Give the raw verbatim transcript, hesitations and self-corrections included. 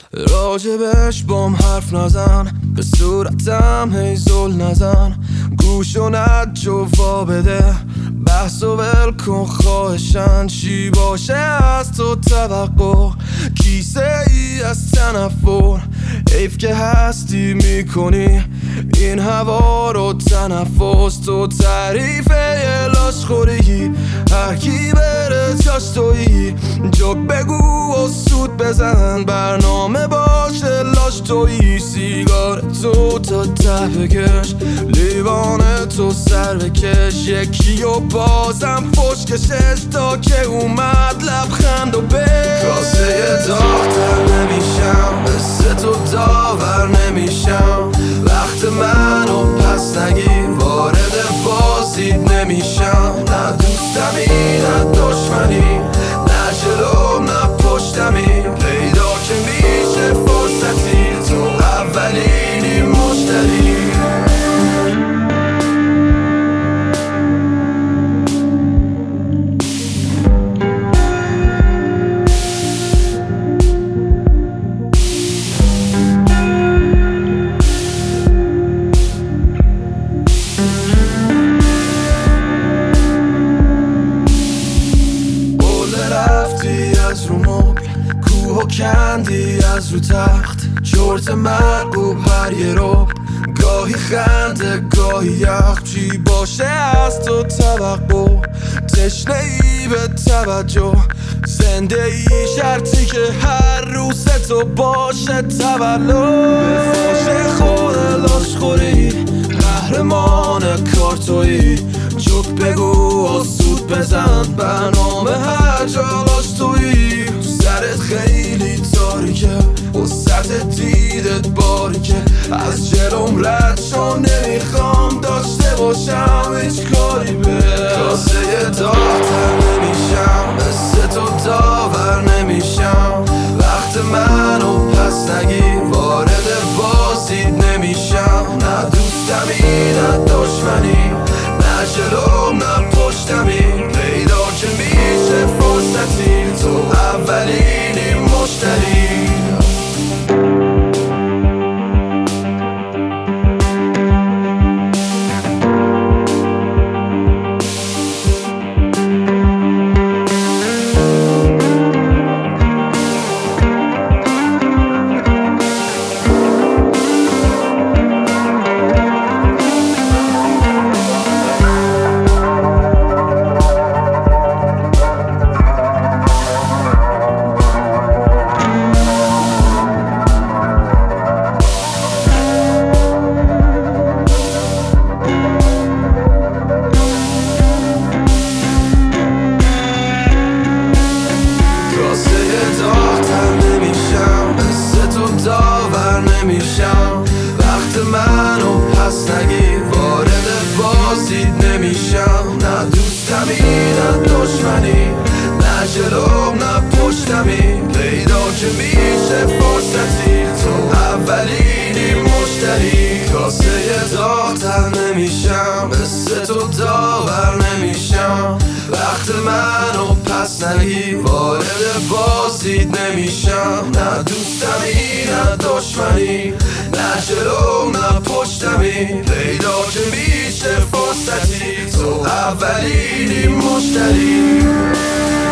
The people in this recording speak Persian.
راجبش بام حرف نزن، به صورتم هی زل نزن، گوشو نجو وا بده، بحث و ول کن خواهشن. چی باشه از تو توقع، کیسه ای از تنفر، حیف که هستی میکنی این هوا رو تنفس. تو تعریف یه لاش خوری، هر کی بره جاش تویی، جوک بگو و سود بزن، برنامه باشه لاش تویی. سیگار تو تا ته بکش، لیوان تو سر بکش، یکی و بازم فش کشش تا که اومد لبخند و بش. کاسه داغ‌تر نمیشم، مثل تو داور نمیشم، وقت منو پس نگیر، وارد بازید نمیشم. نه دوستمی نه دشمنی، نه جلوم نه پشتمی، پیدا که میشه فرصتی، تو اولینی مشتری. از رو مبل کوه و کندی از رو تخت، چرت مرگوب هر یه رو، گاهی خنده گاهی یخ. چی باشه از تو توقع، تشنه ای به توجه، زنده ای شرطی که هر روز تو باشه تولد. به فاش خود لاش خوری، قهرمان کارتویی، جوک بگو و سود بزن، برنامه هر جالاش تویی. سرت خیلی تاریکه و سطح دیدت باریکه، از جلوم رد شو، نمیخوام داشته باشم هیچ کاری به. کاسه داغ‌تر نمیشم، مثل تو داور نمیشم، وقت منو پس نگیر، وارد بازید نمیشم. نه دوستمی نه دشمنی، نه جلوم نه پشتمی، پیدا که میشه فرصتی، تو اولینی مشتری. نمیشم، وقت منو پس نگیر، وارد بازید نمیشم. نه دوستمی نه دشمنی، نه جلوم نه پشتمی، پیدا که میشه فرصتی، تو اولینی مشتری. کاسه داغ‌تر نمیشم، مثل تو داور نمیشم، وقت منو پس نگیر، وارد بازید نمیشم. نه دوستمی نه دشمنی، نه جلوم نه پشتمی، پیدا که میشه فرصتی، تو اولینی مشتری.